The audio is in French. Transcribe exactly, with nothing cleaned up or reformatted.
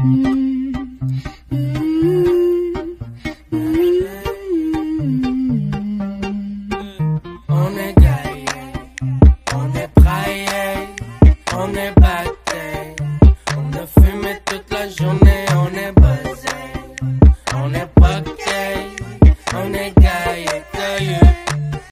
On est gaillé, on est braillé, on est batté, on a fumé toute la journée.